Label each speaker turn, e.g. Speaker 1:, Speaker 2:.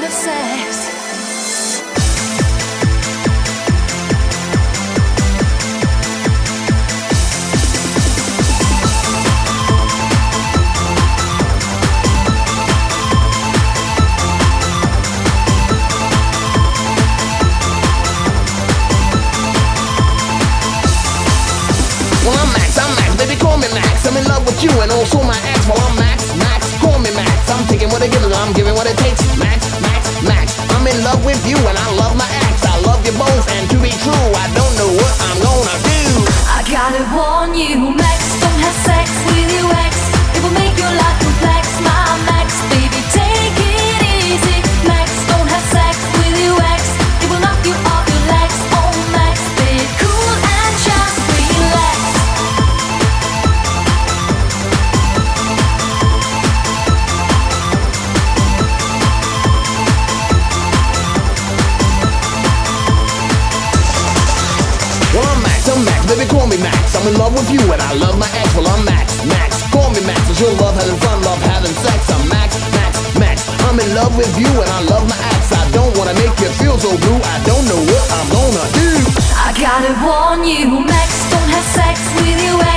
Speaker 1: have sex.
Speaker 2: Well, I'm Max, baby, call me Max. I'm in love with you and also my ex. Well, I'm Max, call me Max. I'm taking what it gives, I'm giving what it takes. Max, I'm in love with you and I love my ex. I love you both, and to be true, I don't know what I'm gonna do.
Speaker 1: I gotta warn you, Max, don't have sex with your ex. It will make your life complex, my Max, baby, take it easy. Max, don't have sex with your ex. It will knock you off your legs. Oh, Max, be cool and just relax.
Speaker 2: Well, I'm Max, baby, call me Max. I'm in love with you and I love my ex. Well, I'm Max, call me Max. It's your love having fun, love having sex. I'm Max. I'm in love with you and I love my ex. I don't wanna make you feel so blue. I don't know what I'm gonna do.
Speaker 1: I gotta warn you, Max, don't have sex with your ex.